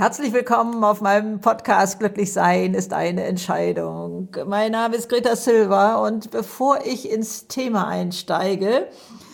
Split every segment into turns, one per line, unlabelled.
Herzlich willkommen auf meinem Podcast Glücklich sein ist eine Entscheidung. Mein Name ist Greta Silva und bevor ich ins Thema einsteige,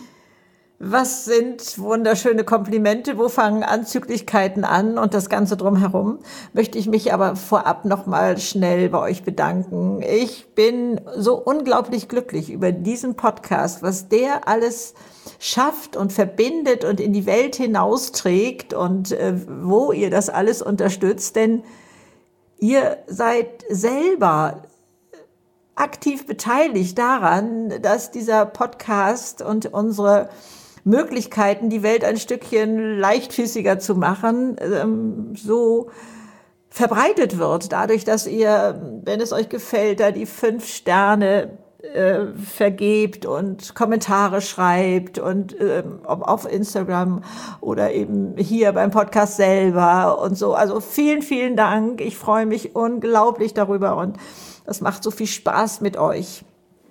was sind wunderschöne Komplimente, wo fangen Anzüglichkeiten an und das Ganze drumherum, möchte ich mich aber vorab noch mal schnell bei euch bedanken. Ich bin so unglaublich glücklich über diesen Podcast, was der alles schafft und verbindet und in die Welt hinausträgt und wo ihr das alles unterstützt, denn ihr seid selber aktiv beteiligt daran, dass dieser Podcast und unsere Möglichkeiten, die Welt ein Stückchen leichtfüßiger zu machen, so verbreitet wird. Dadurch, dass ihr, wenn es euch gefällt, da die 5 Sterne vergebt und Kommentare schreibt und ob auf Instagram oder eben hier beim Podcast selber und so. Also vielen, vielen Dank. Ich freue mich unglaublich darüber und das macht so viel Spaß mit euch.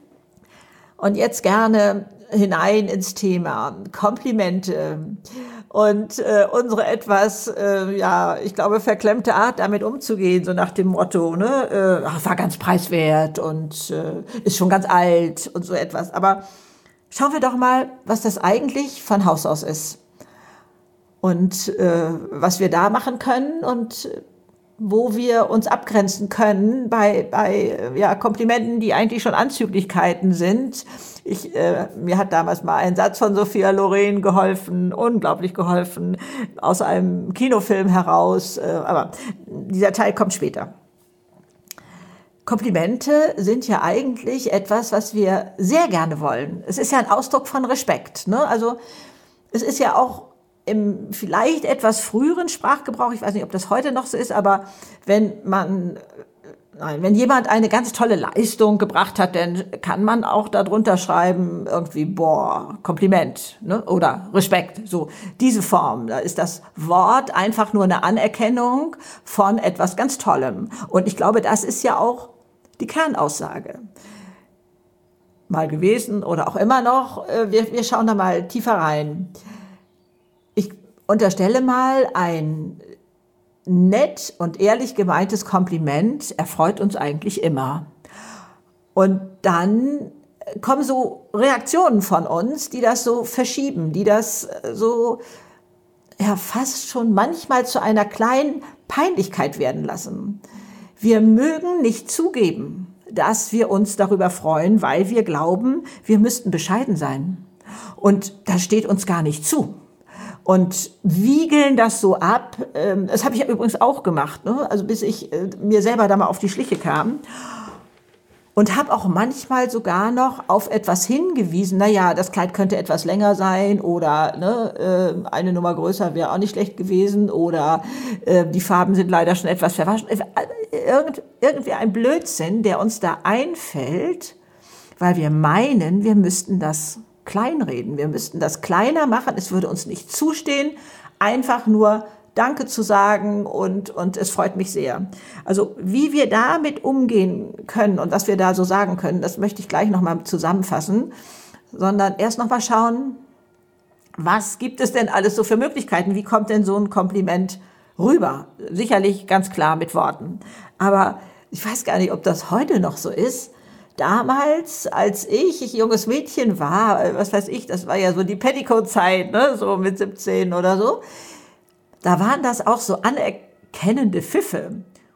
Und jetzt gerne hinein ins Thema Komplimente und unsere etwas, ich glaube, verklemmte Art, damit umzugehen, so nach dem Motto, war ganz preiswert und ist schon ganz alt und so etwas. Aber schauen wir doch mal, was das eigentlich von Haus aus ist und was wir da machen können und wo wir uns abgrenzen können bei Komplimenten, die eigentlich schon Anzüglichkeiten sind. Mir hat damals mal ein Satz von Sophia Loren geholfen, unglaublich geholfen, aus einem Kinofilm heraus, aber dieser Teil kommt später. Komplimente sind ja eigentlich etwas, was wir sehr gerne wollen. Es ist ja ein Ausdruck von Respekt, ne? Also es ist ja auch im vielleicht etwas früheren Sprachgebrauch, ich weiß nicht, ob das heute noch so ist, aber wenn jemand eine ganz tolle Leistung gebracht hat, dann kann man auch darunter schreiben, irgendwie, Kompliment, ne? Oder Respekt, so diese Form. Da ist das Wort einfach nur eine Anerkennung von etwas ganz Tollem. Und ich glaube, das ist ja auch die Kernaussage. Mal gewesen oder auch immer noch. Wir schauen da mal tiefer rein. Ich unterstelle mal, ein nett und ehrlich gemeintes Kompliment erfreut uns eigentlich immer. Und dann kommen so Reaktionen von uns, die das so verschieben, die das so fast schon manchmal zu einer kleinen Peinlichkeit werden lassen. Wir mögen nicht zugeben, dass wir uns darüber freuen, weil wir glauben, wir müssten bescheiden sein. Und das steht uns gar nicht zu. Und wiegeln das so ab, das habe ich ja übrigens auch gemacht, ne? Also bis ich mir selber da mal auf die Schliche kam. Und habe auch manchmal sogar noch auf etwas hingewiesen, das Kleid könnte etwas länger sein oder eine Nummer größer wäre auch nicht schlecht gewesen oder die Farben sind leider schon etwas verwaschen. Irgendwie ein Blödsinn, der uns da einfällt, weil wir meinen, wir müssten das kleinreden. Wir müssten das kleiner machen. Es würde uns nicht zustehen, einfach nur Danke zu sagen und es freut mich sehr. Also wie wir damit umgehen können und was wir da so sagen können, das möchte ich gleich nochmal zusammenfassen, sondern erst nochmal schauen, was gibt es denn alles so für Möglichkeiten? Wie kommt denn so ein Kompliment rüber? Sicherlich ganz klar mit Worten. Aber ich weiß gar nicht, ob das heute noch so ist. Damals, als ich junges Mädchen war, was weiß ich, das war ja so die Petticoat-Zeit, ne, so mit 17 oder so, da waren das auch so anerkennende Pfiffe.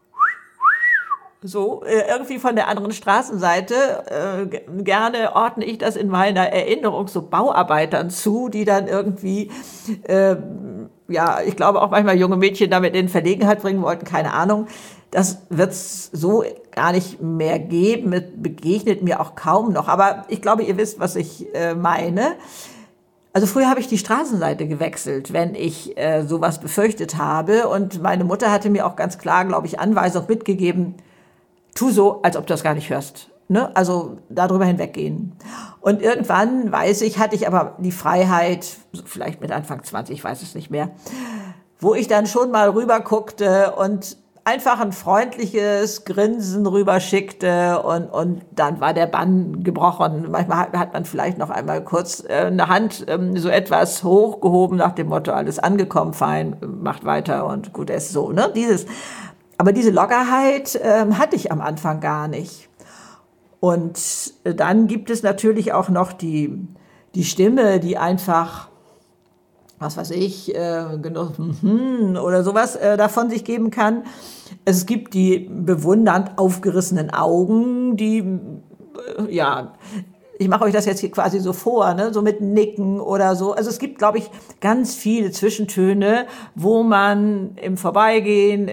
So, irgendwie von der anderen Straßenseite, gerne ordne ich das in meiner Erinnerung so Bauarbeitern zu, die dann irgendwie, ich glaube auch manchmal junge Mädchen damit in Verlegenheit bringen wollten, keine Ahnung. Das wird's so gar nicht mehr geben, begegnet mir auch kaum noch. Aber ich glaube, ihr wisst, was ich meine. Also früher habe ich die Straßenseite gewechselt, wenn ich sowas befürchtet habe. Und meine Mutter hatte mir auch ganz klar, glaube ich, Anweisung mitgegeben, tu so, als ob du das gar nicht hörst. Ne? Also darüber hinweggehen. Und irgendwann, hatte ich aber die Freiheit, vielleicht mit Anfang 20, ich weiß es nicht mehr, wo ich dann schon mal rüber guckte und einfach ein freundliches Grinsen rüberschickte und dann war der Bann gebrochen. Manchmal hat man vielleicht noch einmal kurz eine Hand so etwas hochgehoben nach dem Motto, alles angekommen, fein, macht weiter und gut ist so. Ne? Aber diese Lockerheit hatte ich am Anfang gar nicht. Und dann gibt es natürlich auch noch die Stimme, die einfach, was weiß ich, oder sowas davon sich geben kann. Es gibt die bewundernd aufgerissenen Augen, die, ja, ich mache euch das jetzt hier quasi so vor, ne? So mit Nicken oder so. Also es gibt, glaube ich, ganz viele Zwischentöne, wo man im Vorbeigehen,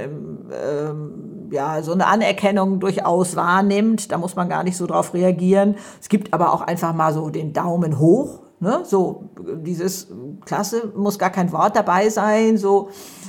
so eine Anerkennung durchaus wahrnimmt. Da muss man gar nicht so drauf reagieren. Es gibt aber auch einfach mal so den Daumen hoch. Ne? So dieses Klasse, muss gar kein Wort dabei sein. So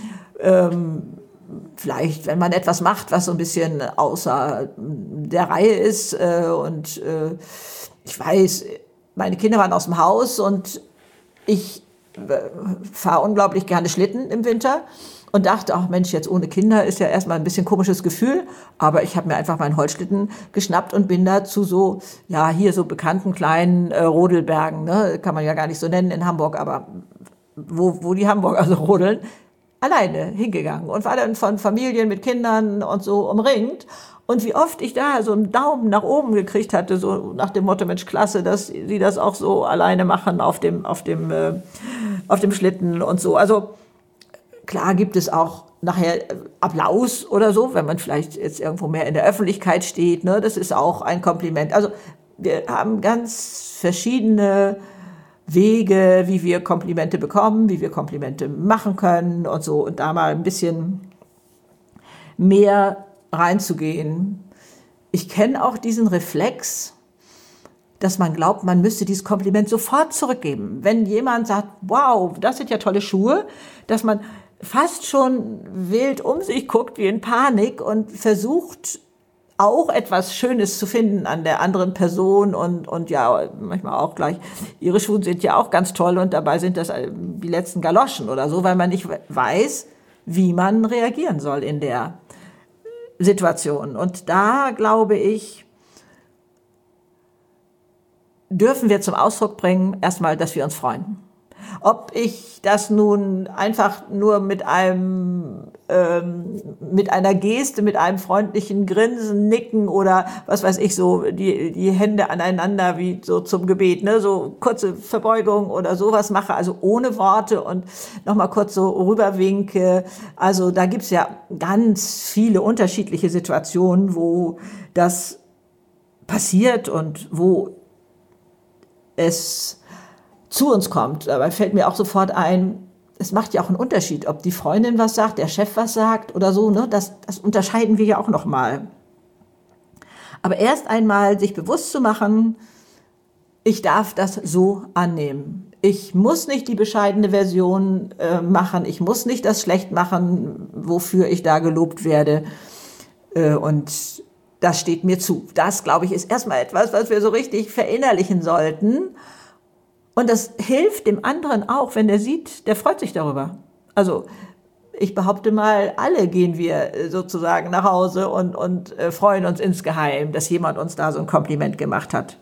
vielleicht, wenn man etwas macht, was so ein bisschen außer der Reihe ist ich weiß, meine Kinder waren aus dem Haus und ich fahre unglaublich gerne Schlitten im Winter und dachte, ach Mensch, jetzt ohne Kinder ist ja erstmal ein bisschen komisches Gefühl, aber ich habe mir einfach meinen Holzschlitten geschnappt und bin da zu so, ja, hier so bekannten kleinen Rodelbergen, ne? Kann man ja gar nicht so nennen in Hamburg, aber wo die Hamburger so rodeln, alleine hingegangen und war dann von Familien mit Kindern und so umringt. Und wie oft ich da so einen Daumen nach oben gekriegt hatte, so nach dem Motto, Mensch, klasse, dass sie das auch so alleine machen auf dem Schlitten und so. Also klar gibt es auch nachher Applaus oder so, wenn man vielleicht jetzt irgendwo mehr in der Öffentlichkeit steht, ne? Das ist auch ein Kompliment. Also wir haben ganz verschiedene Wege, wie wir Komplimente bekommen, wie wir Komplimente machen können und so. Und da mal ein bisschen mehr reinzugehen. Ich kenne auch diesen Reflex, dass man glaubt, man müsste dieses Kompliment sofort zurückgeben. Wenn jemand sagt, wow, das sind ja tolle Schuhe, dass man fast schon wild um sich guckt, wie in Panik und versucht, auch etwas Schönes zu finden an der anderen Person und ja, manchmal auch gleich, ihre Schuhe sind ja auch ganz toll und dabei sind das die letzten Galoschen oder so, weil man nicht weiß, wie man reagieren soll in der Situation. Und da, glaube ich, dürfen wir zum Ausdruck bringen, erstmal, dass wir uns freuen. Ob ich das nun einfach nur mit einer Geste, mit einem freundlichen Grinsen, Nicken oder was weiß ich, so die Hände aneinander wie so zum Gebet, ne, so kurze Verbeugung oder sowas mache, also ohne Worte und nochmal kurz so rüberwinke. Also da gibt's ja ganz viele unterschiedliche Situationen, wo das passiert und wo es zu uns kommt. Dabei fällt mir auch sofort ein, es macht ja auch einen Unterschied, ob die Freundin was sagt, der Chef was sagt oder so, ne? Das unterscheiden wir ja auch noch mal. Aber erst einmal sich bewusst zu machen, ich darf das so annehmen. Ich muss nicht die bescheidene Version machen, ich muss nicht das schlecht machen, wofür ich da gelobt werde. Und das steht mir zu. Das, glaube ich, ist erstmal etwas, was wir so richtig verinnerlichen sollten. Und das hilft dem anderen auch, wenn der sieht, der freut sich darüber. Also ich behaupte mal, alle gehen wir sozusagen nach Hause und freuen uns insgeheim, dass jemand uns da so ein Kompliment gemacht hat.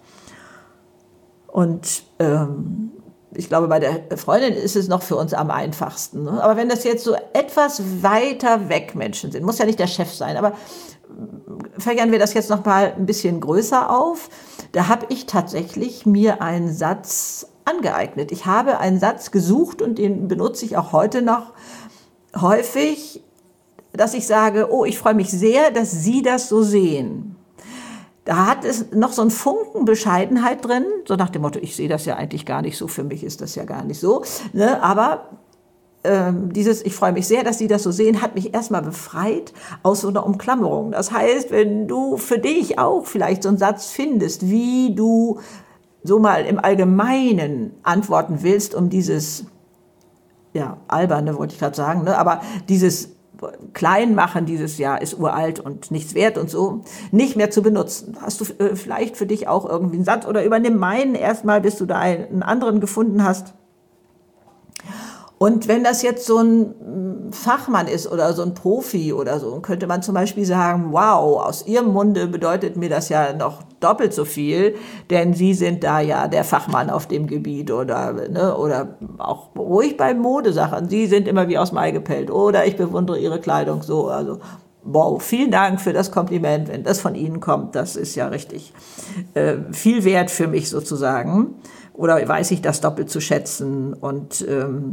Und ich glaube, bei der Freundin ist es noch für uns am einfachsten. Ne? Aber wenn das jetzt so etwas weiter weg Menschen sind, muss ja nicht der Chef sein, aber fächern wir das jetzt noch mal ein bisschen größer auf. Da habe ich tatsächlich mir einen Satz angeeignet. Ich habe einen Satz gesucht und den benutze ich auch heute noch häufig, dass ich sage, oh, ich freue mich sehr, dass Sie das so sehen. Da hat es noch so einen Funken Bescheidenheit drin, so nach dem Motto, ich sehe das ja eigentlich gar nicht so, für mich ist das ja gar nicht so. Ne? Aber dieses, ich freue mich sehr, dass Sie das so sehen, hat mich erstmal befreit aus so einer Umklammerung. Das heißt, wenn du für dich auch vielleicht so einen Satz findest, wie du so mal im Allgemeinen antworten willst, um dieses, ja, alberne wollte ich gerade sagen, ne? Aber dieses Kleinmachen, dieses ja ist uralt und nichts wert und so, nicht mehr zu benutzen. Hast du vielleicht für dich auch irgendwie einen Satz oder übernimm meinen erstmal, bis du da einen anderen gefunden hast. Und wenn das jetzt so ein Fachmann ist oder so ein Profi oder so, könnte man zum Beispiel sagen, wow, aus Ihrem Munde bedeutet mir das ja noch doppelt so viel, denn Sie sind da ja der Fachmann auf dem Gebiet oder, ne, oder auch ruhig bei Modesachen. Sie sind immer wie aus Mai gepellt oder ich bewundere Ihre Kleidung so. Also, wow, vielen Dank für das Kompliment. Wenn das von Ihnen kommt, das ist ja richtig viel wert für mich sozusagen. Oder weiß ich das doppelt zu schätzen und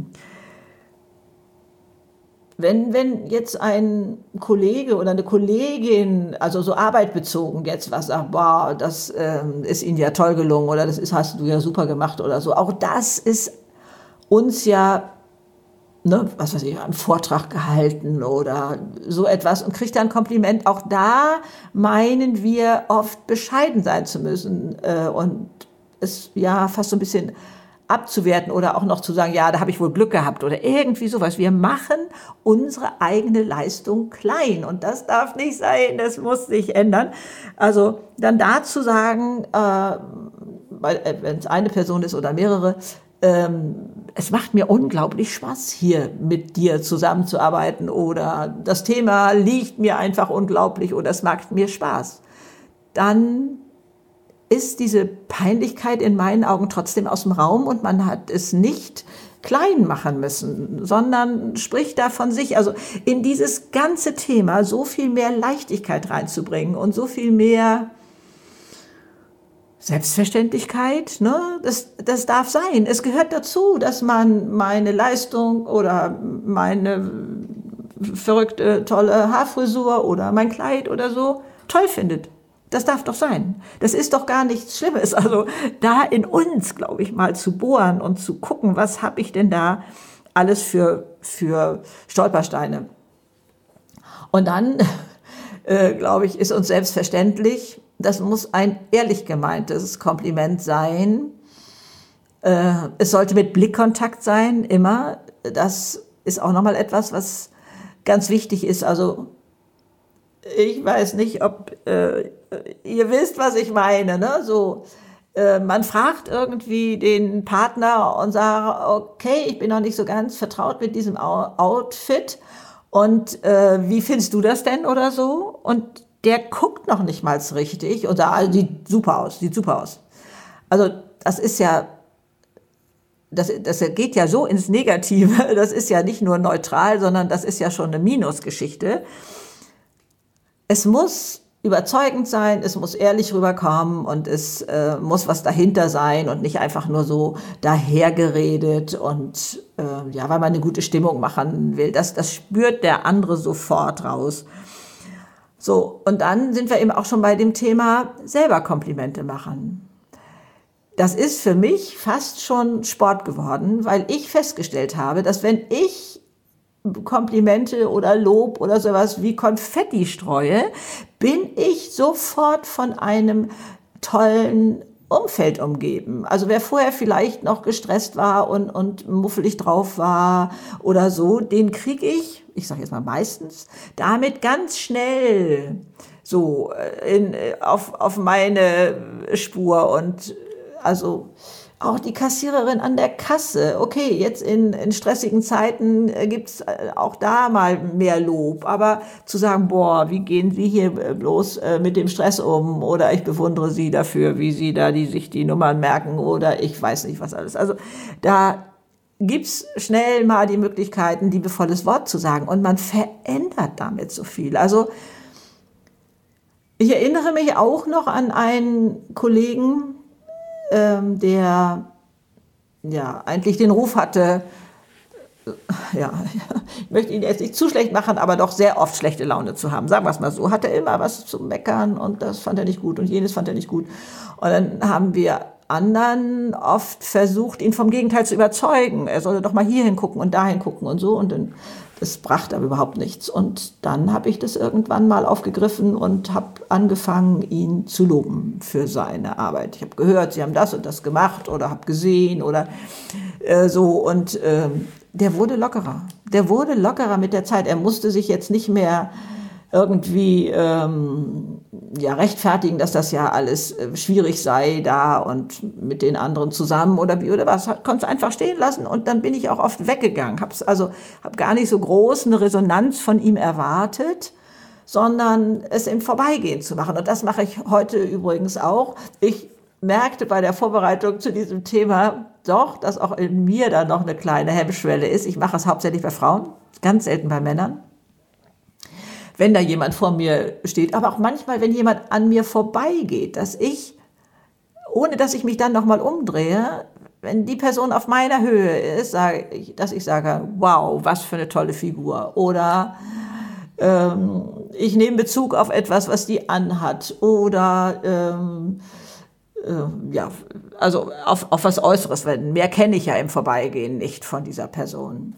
wenn jetzt ein Kollege oder eine Kollegin, also so arbeitbezogen jetzt was sagt, boah, das ist Ihnen ja toll gelungen oder hast du ja super gemacht oder so, auch das ist uns ja, ne, was weiß ich, einen Vortrag gehalten oder so etwas und kriegt dann ein Kompliment. Auch da meinen wir oft bescheiden sein zu müssen und es ja fast so ein bisschen abzuwerten oder auch noch zu sagen, ja, da habe ich wohl Glück gehabt oder irgendwie sowas. Wir machen unsere eigene Leistung klein und das darf nicht sein, das muss sich ändern. Also dann dazu sagen, wenn es eine Person ist oder mehrere, es macht mir unglaublich Spaß, hier mit dir zusammenzuarbeiten oder das Thema liegt mir einfach unglaublich oder es macht mir Spaß. Dann ist diese Peinlichkeit in meinen Augen trotzdem aus dem Raum und man hat es nicht klein machen müssen, sondern spricht da von sich. Also in dieses ganze Thema so viel mehr Leichtigkeit reinzubringen und so viel mehr Selbstverständlichkeit, ne? Das darf sein. Es gehört dazu, dass man meine Leistung oder meine verrückte, tolle Haarfrisur oder mein Kleid oder so toll findet. Das darf doch sein. Das ist doch gar nichts Schlimmes. Also da in uns, glaube ich, mal zu bohren und zu gucken, was habe ich denn da alles für Stolpersteine. Und dann, glaube ich, ist uns selbstverständlich, das muss ein ehrlich gemeintes Kompliment sein. Es sollte mit Blickkontakt sein, immer. Das ist auch nochmal etwas, was ganz wichtig ist. Also ich weiß nicht, ob ihr wisst, was ich meine, ne? So, man fragt irgendwie den Partner und sagt, okay, ich bin noch nicht so ganz vertraut mit diesem Outfit und wie findest du das denn oder so? Und der guckt noch nicht mal richtig und sagt, also, sieht super aus. Also das ist ja, das geht ja so ins Negative, das ist ja nicht nur neutral, sondern das ist ja schon eine Minusgeschichte. Es muss überzeugend sein, es muss ehrlich rüberkommen und es muss was dahinter sein und nicht einfach nur so dahergeredet und ja, weil man eine gute Stimmung machen will. Das spürt der andere sofort raus. So, und dann sind wir eben auch schon bei dem Thema selber Komplimente machen. Das ist für mich fast schon Sport geworden, weil ich festgestellt habe, dass wenn ich Komplimente oder Lob oder sowas wie Konfetti streue, bin ich sofort von einem tollen Umfeld umgeben. Also wer vorher vielleicht noch gestresst war und muffelig drauf war oder so, den kriege ich sage jetzt mal meistens, damit ganz schnell so auf meine Spur und also auch die Kassiererin an der Kasse. Okay, jetzt in stressigen Zeiten gibt's auch da mal mehr Lob. Aber zu sagen, boah, wie gehen Sie hier bloß mit dem Stress um? Oder ich bewundere Sie dafür, wie Sie da sich die Nummern merken. Oder ich weiß nicht was alles. Also da gibt's schnell mal die Möglichkeit, ein liebevolles Wort zu sagen. Und man verändert damit so viel. Also ich erinnere mich auch noch an einen Kollegen, der ja eigentlich den Ruf hatte, ja, ich möchte ihn jetzt nicht zu schlecht machen, aber doch sehr oft schlechte Laune zu haben. Sagen wir es mal so. Hat er immer was zu meckern und das fand er nicht gut und jenes fand er nicht gut. Und dann haben wir anderen oft versucht, ihn vom Gegenteil zu überzeugen. Er solle doch mal hier hingucken und dahin gucken und so. Und dann, das brachte aber überhaupt nichts. Und dann habe ich das irgendwann mal aufgegriffen und habe angefangen, ihn zu loben für seine Arbeit. Ich habe gehört, Sie haben das und das gemacht oder habe gesehen oder so. Und der wurde lockerer. Der wurde lockerer mit der Zeit. Er musste sich jetzt nicht mehr irgendwie ja rechtfertigen, dass das ja alles schwierig sei da und mit den anderen zusammen oder wie oder was, konnte es einfach stehen lassen und dann bin ich auch oft weggegangen, habe gar nicht so groß eine Resonanz von ihm erwartet, sondern es im Vorbeigehen zu machen und das mache ich heute übrigens auch. Ich merkte bei der Vorbereitung zu diesem Thema doch, dass auch in mir da noch eine kleine Hemmschwelle ist. Ich mache es hauptsächlich bei Frauen, ganz selten bei Männern. Wenn da jemand vor mir steht, aber auch manchmal, wenn jemand an mir vorbeigeht, dass ich, ohne dass ich mich dann nochmal umdrehe, wenn die Person auf meiner Höhe ist, dass ich sage, wow, was für eine tolle Figur. Oder ich nehme Bezug auf etwas, was die anhat. Oder ja, also auf was Äußeres, weil mehr kenne ich ja im Vorbeigehen nicht von dieser Person.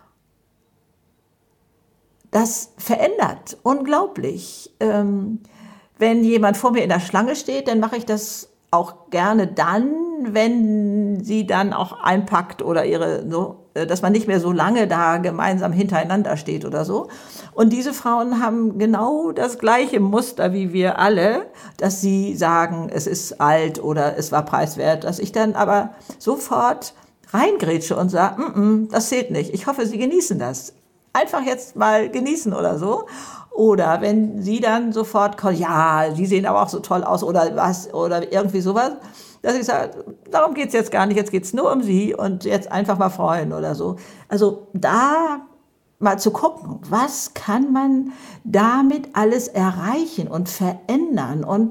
Das verändert unglaublich. Wenn jemand vor mir in der Schlange steht, dann mache ich das auch gerne dann, wenn sie dann auch einpackt oder dass man nicht mehr so lange da gemeinsam hintereinander steht oder so. Und diese Frauen haben genau das gleiche Muster wie wir alle, dass sie sagen, es ist alt oder es war preiswert, dass ich dann aber sofort reingrätsche und sage, das zählt nicht. Ich hoffe, Sie genießen das. Einfach jetzt mal genießen oder so. Oder wenn sie dann sofort kommen, ja, sie sehen aber auch so toll aus oder was oder irgendwie sowas, dass ich sage, darum geht's jetzt gar nicht, jetzt geht's nur um sie und jetzt einfach mal freuen oder so. Also da mal zu gucken, was kann man damit alles erreichen und verändern und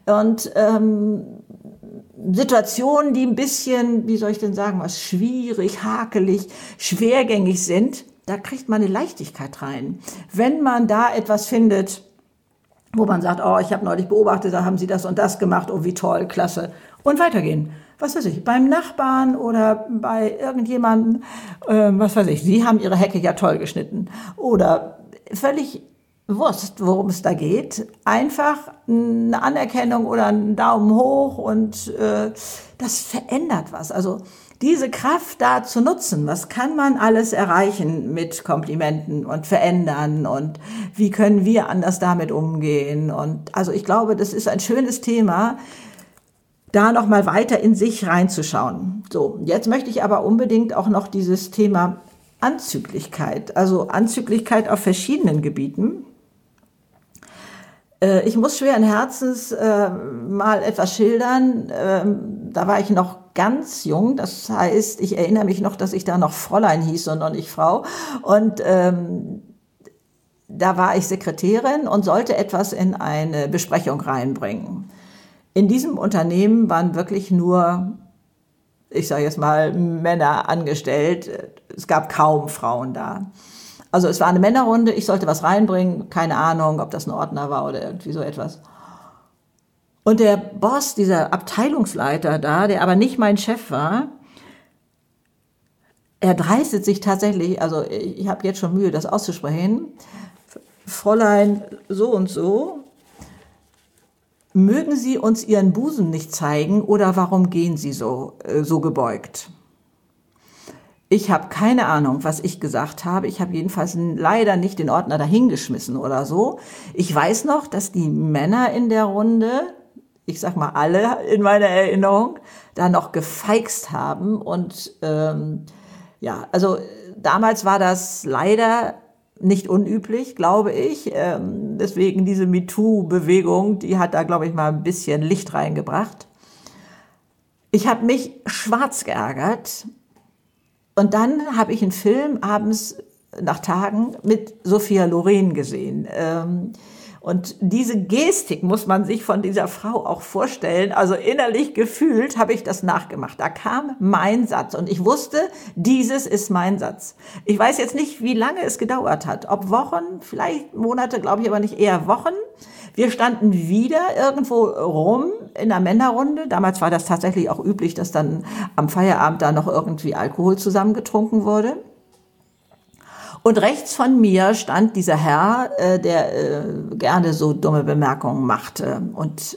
Situationen, die ein bisschen, wie soll ich denn sagen, was schwierig, hakelig, schwergängig sind, da kriegt man eine Leichtigkeit rein. Wenn man da etwas findet, wo man sagt, oh, ich habe neulich beobachtet, da haben sie das und das gemacht, oh, wie toll, klasse. Und weitergehen. Was weiß ich, beim Nachbarn oder bei irgendjemandem, was weiß ich, sie haben ihre Hecke ja toll geschnitten. Oder völlig Wurst, worum es da geht. Einfach eine Anerkennung oder einen Daumen hoch und das verändert was. Also diese Kraft da zu nutzen, was kann man alles erreichen mit Komplimenten und verändern und wie können wir anders damit umgehen? Und also ich glaube, das ist ein schönes Thema, da noch mal weiter in sich reinzuschauen. So, jetzt möchte ich aber unbedingt auch noch dieses Thema Anzüglichkeit, also Anzüglichkeit auf verschiedenen Gebieten. Ich muss schweren Herzens mal etwas schildern. Da war ich noch ganz jung, das heißt, ich erinnere mich noch, dass ich da noch Fräulein hieß und noch nicht Frau. Und da war ich Sekretärin und sollte etwas in eine Besprechung reinbringen. In diesem Unternehmen waren wirklich nur, ich sage jetzt mal, Männer angestellt. Es gab kaum Frauen da. Also es war eine Männerrunde, ich sollte was reinbringen, keine Ahnung, ob das ein Ordner war oder irgendwie so etwas. Und der Boss, dieser Abteilungsleiter da, der aber nicht mein Chef war, er dreistet sich tatsächlich, also ich habe jetzt schon Mühe, das auszusprechen, Fräulein so und so, mögen Sie uns Ihren Busen nicht zeigen oder warum gehen Sie so gebeugt? Ich habe keine Ahnung, was ich gesagt habe. Ich habe jedenfalls leider nicht den Ordner dahingeschmissen oder so. Ich weiß noch, dass die Männer in der Runde, ich sag mal alle in meiner Erinnerung, da noch gefeixt haben. Und ja, also damals war das leider nicht unüblich, glaube ich. Deswegen diese MeToo-Bewegung, die hat da, glaube ich, mal ein bisschen Licht reingebracht. Ich habe mich schwarz geärgert. Und dann habe ich einen Film abends nach Tagen mit Sophia Loren gesehen. Und diese Gestik muss man sich von dieser Frau auch vorstellen. Also innerlich gefühlt habe ich das nachgemacht. Da kam mein Satz und ich wusste, dieses ist mein Satz. Ich weiß jetzt nicht, wie lange es gedauert hat. Ob Wochen, vielleicht Monate, glaube ich aber nicht, eher Wochen. Wir standen wieder irgendwo rum in der Männerrunde. Damals war das tatsächlich auch üblich, dass dann am Feierabend da noch irgendwie Alkohol zusammengetrunken wurde. Und rechts von mir stand dieser Herr, der gerne so dumme Bemerkungen machte. Und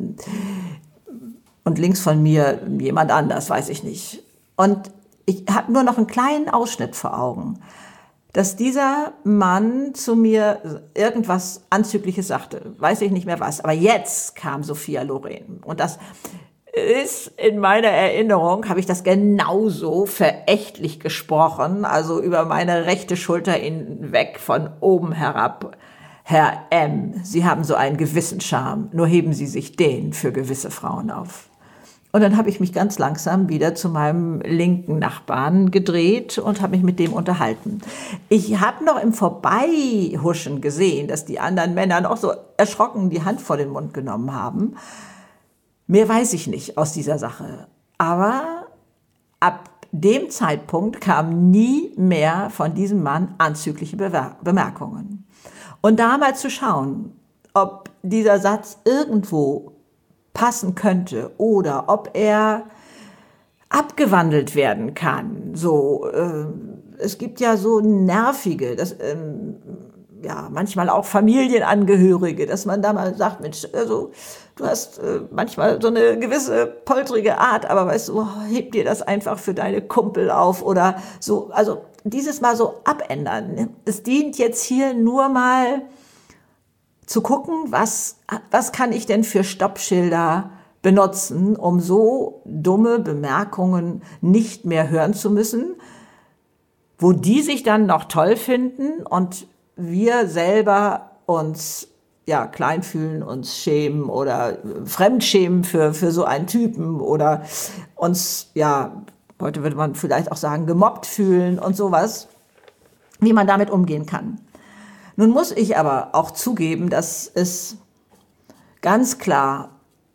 links von mir jemand anders, weiß ich nicht. Und ich habe nur noch einen kleinen Ausschnitt vor Augen. dass dieser Mann zu mir irgendwas Anzügliches sagte. Weiß ich nicht mehr was. Aber jetzt kam Sophia Loren. Und das ist in meiner Erinnerung, habe ich das genauso verächtlich gesprochen, also über meine rechte Schulter hinweg von oben herab. Herr M., Sie haben so einen gewissen Charme, nur heben Sie sich den für gewisse Frauen auf. Und dann habe ich mich ganz langsam wieder zu meinem linken Nachbarn gedreht und habe mich mit dem unterhalten. Ich habe noch im Vorbeihuschen gesehen, dass die anderen Männer noch so erschrocken die Hand vor den Mund genommen haben. Mehr weiß ich nicht aus dieser Sache. Aber ab dem Zeitpunkt kamen nie mehr von diesem Mann anzügliche Bemerkungen. Und da mal zu schauen, ob dieser Satz irgendwo passen könnte oder ob er abgewandelt werden kann. So, es gibt ja so nervige, manchmal auch Familienangehörige, dass man da mal sagt, Mensch, also du hast manchmal so eine gewisse poltrige Art, aber weißt du, heb dir das einfach für deine Kumpel auf oder so. Also dieses Mal so abändern. Es dient jetzt hier nur mal zu gucken, was kann ich denn für Stoppschilder benutzen, um so dumme Bemerkungen nicht mehr hören zu müssen, wo die sich dann noch toll finden und wir selber uns klein fühlen, uns schämen oder fremdschämen für so einen Typen oder uns, heute würde man vielleicht auch sagen, gemobbt fühlen und sowas, wie man damit umgehen kann. Nun muss ich aber auch zugeben, dass es ganz klar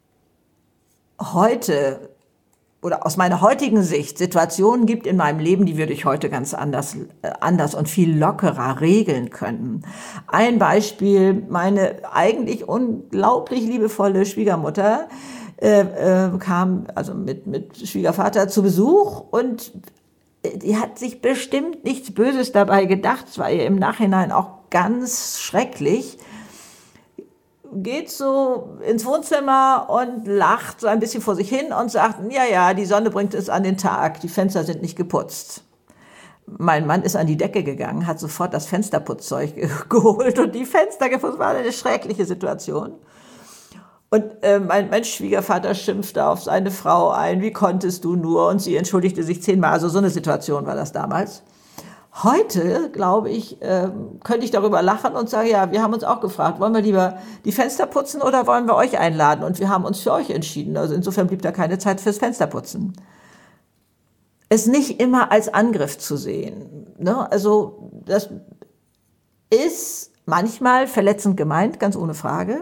heute oder aus meiner heutigen Sicht Situationen gibt in meinem Leben, die würde ich heute ganz anders und viel lockerer regeln können. Ein Beispiel, meine eigentlich unglaublich liebevolle Schwiegermutter kam also mit Schwiegervater zu Besuch und die hat sich bestimmt nichts Böses dabei gedacht, es war ihr im Nachhinein auch ganz schrecklich, geht so ins Wohnzimmer und lacht so ein bisschen vor sich hin und sagt, ja, die Sonne bringt es an den Tag, die Fenster sind nicht geputzt. Mein Mann ist an die Decke gegangen, hat sofort das Fensterputzzeug geholt und die Fenster geputzt. War eine schreckliche Situation. Und mein Schwiegervater schimpfte auf seine Frau ein, wie konntest du nur? Und sie entschuldigte sich 10-mal. Also so eine Situation war das damals. Heute, glaube ich, könnte ich darüber lachen und sagen, ja, wir haben uns auch gefragt, wollen wir lieber die Fenster putzen oder wollen wir euch einladen? Und wir haben uns für euch entschieden. Also insofern blieb da keine Zeit fürs Fensterputzen. Es nicht immer als Angriff zu sehen. Ne? Also das ist manchmal verletzend gemeint, ganz ohne Frage.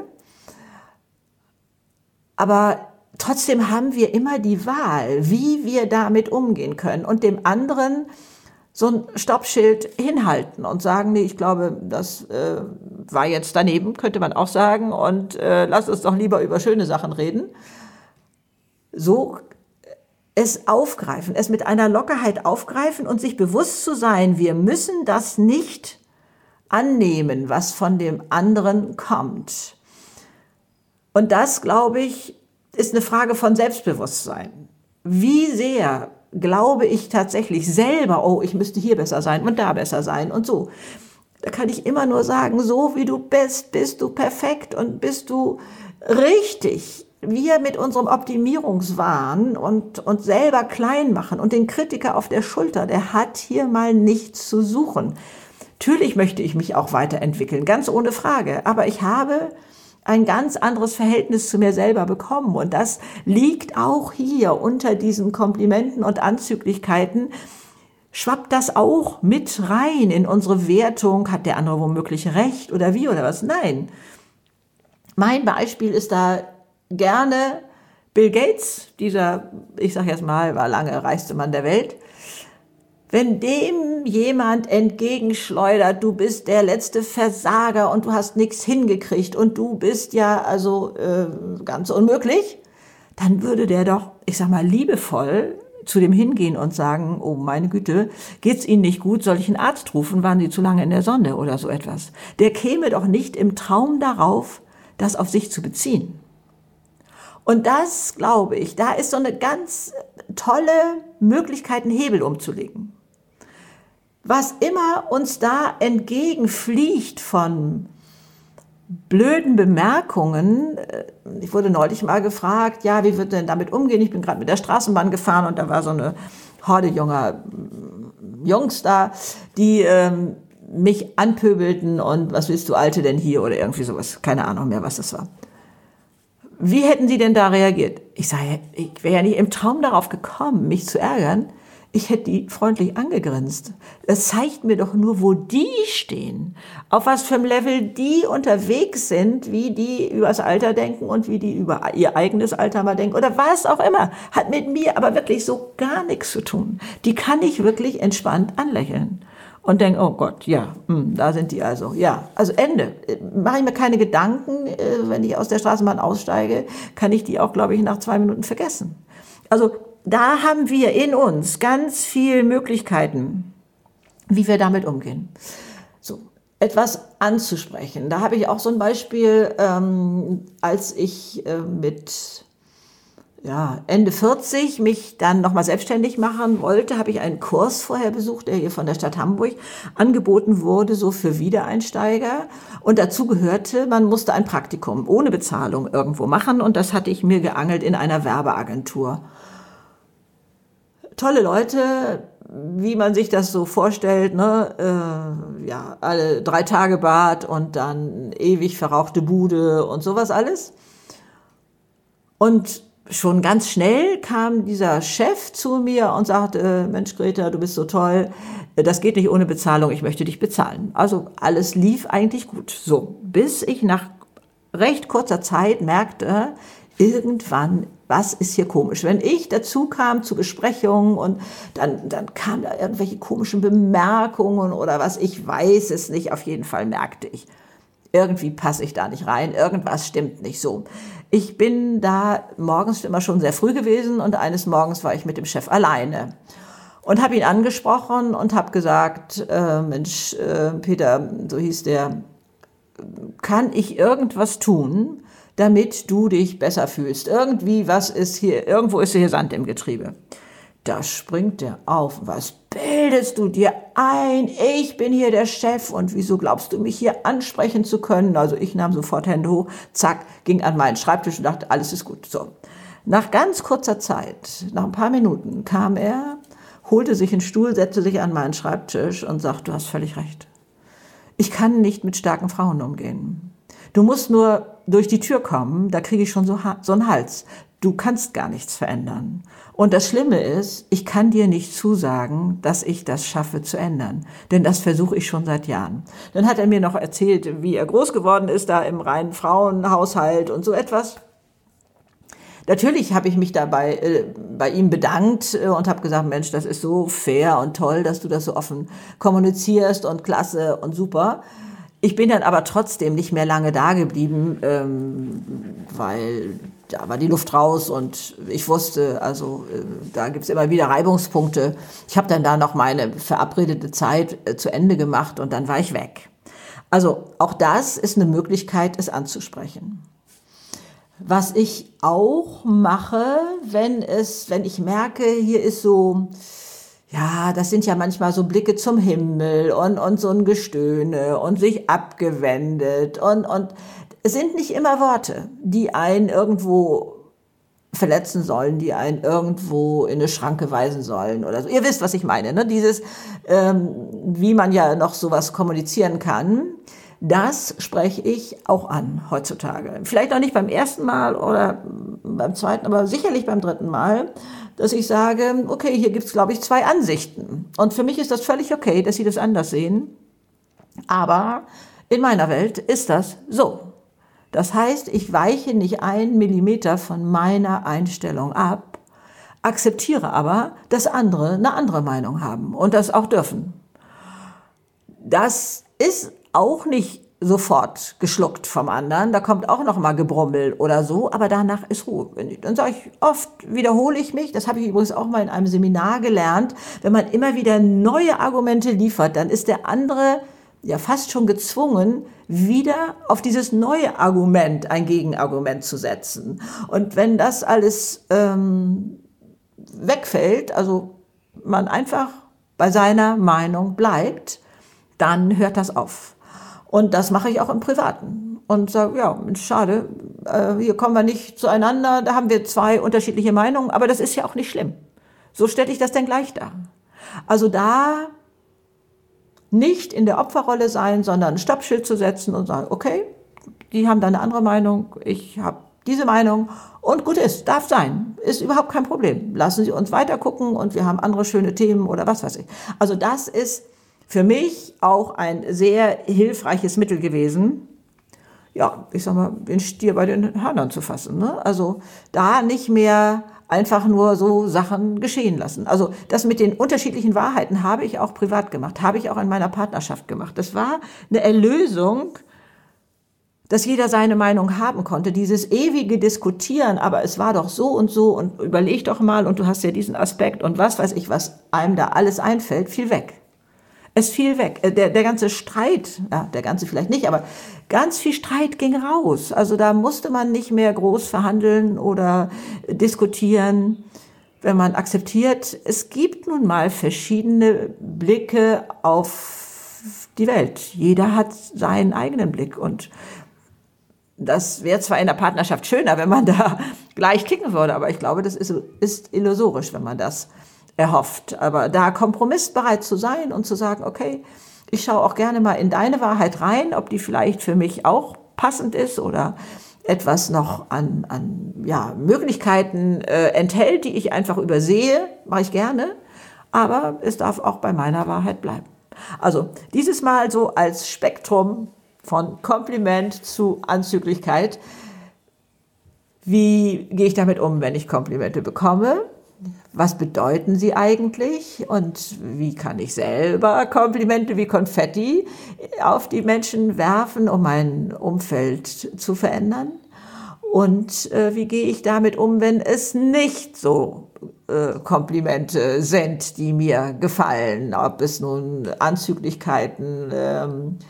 Aber trotzdem haben wir immer die Wahl, wie wir damit umgehen können und dem anderen so ein Stoppschild hinhalten und sagen, nee, ich glaube, das war jetzt daneben, könnte man auch sagen, und lass uns doch lieber über schöne Sachen reden. So es aufgreifen, es mit einer Lockerheit aufgreifen und sich bewusst zu sein, wir müssen das nicht annehmen, was von dem anderen kommt. Und das, glaube ich, ist eine Frage von Selbstbewusstsein. Wie sehr glaube ich tatsächlich selber, oh, ich müsste hier besser sein und da besser sein und so. Da kann ich immer nur sagen, so wie du bist du perfekt und bist du richtig. Wir mit unserem Optimierungswahn und uns selber klein machen und den Kritiker auf der Schulter, der hat hier mal nichts zu suchen. Natürlich möchte ich mich auch weiterentwickeln, ganz ohne Frage, aber ich habe ein ganz anderes Verhältnis zu mir selber bekommen. Und das liegt auch hier unter diesen Komplimenten und Anzüglichkeiten. Schwappt das auch mit rein in unsere Wertung? Hat der andere womöglich recht oder wie oder was? Nein. Mein Beispiel ist da gerne Bill Gates, dieser, ich sage jetzt mal, war lange reichste Mann der Welt. Wenn dem jemand entgegenschleudert, du bist der letzte Versager und du hast nichts hingekriegt und du bist ja also ganz unmöglich, dann würde der doch, ich sag mal, liebevoll zu dem hingehen und sagen, oh meine Güte, geht's Ihnen nicht gut, soll ich einen Arzt rufen, waren Sie zu lange in der Sonne oder so etwas. Der käme doch nicht im Traum darauf, das auf sich zu beziehen. Und das, glaube ich, da ist so eine ganz tolle Möglichkeit, einen Hebel umzulegen. was immer uns da entgegenfliegt von blöden Bemerkungen. Ich wurde neulich mal gefragt, ja, wie wird denn damit umgehen? Ich bin gerade mit der Straßenbahn gefahren und da war so eine Horde junger Jungs da, die mich anpöbelten und was willst du Alte denn hier oder irgendwie sowas. Keine Ahnung mehr, was das war. Wie hätten Sie denn da reagiert? Ich sage, ich wäre ja nicht im Traum darauf gekommen, mich zu ärgern. Ich hätte die freundlich angegrinst. Das zeigt mir doch nur, wo die stehen, auf was für einem Level die unterwegs sind, wie die über das Alter denken und wie die über ihr eigenes Alter mal denken oder was auch immer. Hat mit mir aber wirklich so gar nichts zu tun. Die kann ich wirklich entspannt anlächeln und denke, oh Gott, ja, da sind die also. Ja, also Ende. Mache ich mir keine Gedanken, wenn ich aus der Straßenbahn aussteige, kann ich die auch, glaube ich, nach 2 Minuten vergessen. Also da haben wir in uns ganz viele Möglichkeiten, wie wir damit umgehen. So, etwas anzusprechen. Da habe ich auch so ein Beispiel, als ich mit Ende 40 mich dann nochmal selbstständig machen wollte, habe ich einen Kurs vorher besucht, der hier von der Stadt Hamburg angeboten wurde, so für Wiedereinsteiger. Und dazu gehörte, man musste ein Praktikum ohne Bezahlung irgendwo machen. Und das hatte ich mir geangelt in einer Werbeagentur. Tolle Leute, wie man sich das so vorstellt, ne? Alle 3 Tage Bad und dann ewig verrauchte Bude und sowas alles. Und schon ganz schnell kam dieser Chef zu mir und sagte, Mensch Greta, du bist so toll, das geht nicht ohne Bezahlung, ich möchte dich bezahlen. Also alles lief eigentlich gut. So, bis ich nach recht kurzer Zeit merkte, irgendwann, was ist hier komisch? Wenn ich dazu kam zu Besprechungen und dann kamen da irgendwelche komischen Bemerkungen oder was, ich weiß es nicht, auf jeden Fall merkte ich, irgendwie passe ich da nicht rein, irgendwas stimmt nicht so. Ich bin da morgens immer schon sehr früh gewesen und eines Morgens war ich mit dem Chef alleine und habe ihn angesprochen und habe gesagt, Mensch, Peter, so hieß der, kann ich irgendwas tun, damit du dich besser fühlst? Irgendwie, was ist hier, irgendwo ist hier Sand im Getriebe. Da springt der auf. Was bildest du dir ein? Ich bin hier der Chef und wieso glaubst du, mich hier ansprechen zu können? Also ich nahm sofort Hände hoch, zack, ging an meinen Schreibtisch und dachte, alles ist gut. So. Nach ganz kurzer Zeit, nach ein paar Minuten, kam er, holte sich einen Stuhl, setzte sich an meinen Schreibtisch und sagte, du hast völlig recht. Ich kann nicht mit starken Frauen umgehen. Du musst nur durch die Tür kommen, da kriege ich schon so einen Hals. Du kannst gar nichts verändern. Und das Schlimme ist, ich kann dir nicht zusagen, dass ich das schaffe zu ändern. Denn das versuche ich schon seit Jahren. Dann hat er mir noch erzählt, wie er groß geworden ist, da im reinen Frauenhaushalt und so etwas. Natürlich habe ich mich dabei bei ihm bedankt und habe gesagt, Mensch, das ist so fair und toll, dass du das so offen kommunizierst und klasse und super. Ich bin dann aber trotzdem nicht mehr lange da geblieben, weil da war die Luft raus und ich wusste, also da gibt's immer wieder Reibungspunkte. Ich habe dann da noch meine verabredete Zeit zu Ende gemacht und dann war ich weg. Also auch das ist eine Möglichkeit, es anzusprechen. Was ich auch mache, wenn ich merke, hier ist so, ja, das sind ja manchmal so Blicke zum Himmel und so ein Gestöhne und sich abgewendet und es sind nicht immer Worte, die einen irgendwo verletzen sollen, die einen irgendwo in eine Schranke weisen sollen oder so. Ihr wisst, was ich meine, ne? Dieses, wie man ja noch sowas kommunizieren kann, das spreche ich auch an heutzutage. Vielleicht noch nicht beim ersten Mal oder beim zweiten, aber sicherlich beim dritten Mal, dass ich sage, okay, hier gibt's, glaube ich, 2 Ansichten. Und für mich ist das völlig okay, dass Sie das anders sehen. Aber in meiner Welt ist das so. Das heißt, ich weiche nicht 1 Millimeter von meiner Einstellung ab, akzeptiere aber, dass andere eine andere Meinung haben und das auch dürfen. Das ist auch nicht sofort geschluckt vom anderen, da kommt auch noch mal Gebrummel oder so, aber danach ist Ruhe. Dann sage ich, oft wiederhole ich mich, das habe ich übrigens auch mal in einem Seminar gelernt, wenn man immer wieder neue Argumente liefert, dann ist der andere ja fast schon gezwungen, wieder auf dieses neue Argument ein Gegenargument zu setzen. Und wenn das alles wegfällt, also man einfach bei seiner Meinung bleibt, dann hört das auf. Und das mache ich auch im Privaten. Und sage, ja, schade, hier kommen wir nicht zueinander, da haben wir zwei unterschiedliche Meinungen, aber das ist ja auch nicht schlimm. So stelle ich das dann gleich dar. Also da nicht in der Opferrolle sein, sondern ein Stoppschild zu setzen und sagen, okay, die haben da eine andere Meinung, ich habe diese Meinung und gut ist, darf sein, ist überhaupt kein Problem. Lassen Sie uns weiter gucken und wir haben andere schöne Themen oder was weiß ich. Also das ist für mich auch ein sehr hilfreiches Mittel gewesen, ja, ich sag mal, den Stier bei den Hörnern zu fassen. Ne? Also da nicht mehr einfach nur so Sachen geschehen lassen. Also das mit den unterschiedlichen Wahrheiten habe ich auch privat gemacht, habe ich auch in meiner Partnerschaft gemacht. Das war eine Erlösung, dass jeder seine Meinung haben konnte, dieses ewige Diskutieren, aber es war doch so und überleg doch mal und du hast ja diesen Aspekt und was weiß ich, was einem da alles einfällt, fiel weg. Es fiel weg. Der ganze Streit, ja, der ganze vielleicht nicht, aber ganz viel Streit ging raus. Also da musste man nicht mehr groß verhandeln oder diskutieren, wenn man akzeptiert, es gibt nun mal verschiedene Blicke auf die Welt. Jeder hat seinen eigenen Blick und das wäre zwar in der Partnerschaft schöner, wenn man da gleich klicken würde, aber ich glaube, das ist illusorisch, wenn man das erhofft. Aber da kompromissbereit zu sein und zu sagen, okay, ich schaue auch gerne mal in deine Wahrheit rein, ob die vielleicht für mich auch passend ist oder etwas noch an Möglichkeiten enthält, die ich einfach übersehe, mache ich gerne, aber es darf auch bei meiner Wahrheit bleiben. Also dieses Mal so als Spektrum von Kompliment zu Anzüglichkeit. Wie gehe ich damit um, wenn ich Komplimente bekomme? Was bedeuten sie eigentlich? Und wie kann ich selber Komplimente wie Konfetti auf die Menschen werfen, um mein Umfeld zu verändern? Und wie gehe ich damit um, wenn es nicht so Komplimente sind, die mir gefallen? Ob es nun Anzüglichkeiten,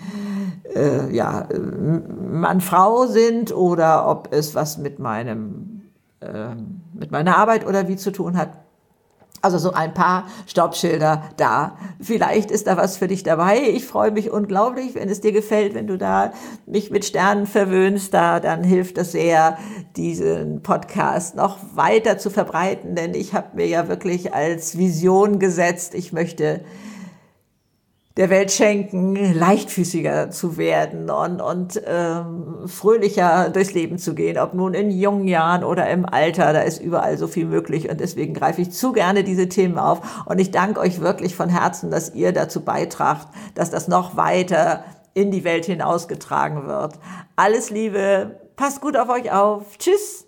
Mann-Frau sind oder ob es was mit meiner Arbeit oder wie zu tun hat. Also so ein paar Stoppschilder da. Vielleicht ist da was für dich dabei. Ich freue mich unglaublich, wenn es dir gefällt, wenn du da mich mit Sternen verwöhnst. Dann hilft es sehr, diesen Podcast noch weiter zu verbreiten. Denn ich habe mir ja wirklich als Vision gesetzt, ich möchte der Welt schenken, leichtfüßiger zu werden und fröhlicher durchs Leben zu gehen, ob nun in jungen Jahren oder im Alter, da ist überall so viel möglich und deswegen greife ich zu gerne diese Themen auf und ich danke euch wirklich von Herzen, dass ihr dazu beitragt, dass das noch weiter in die Welt hinausgetragen wird. Alles Liebe, passt gut auf euch auf, tschüss!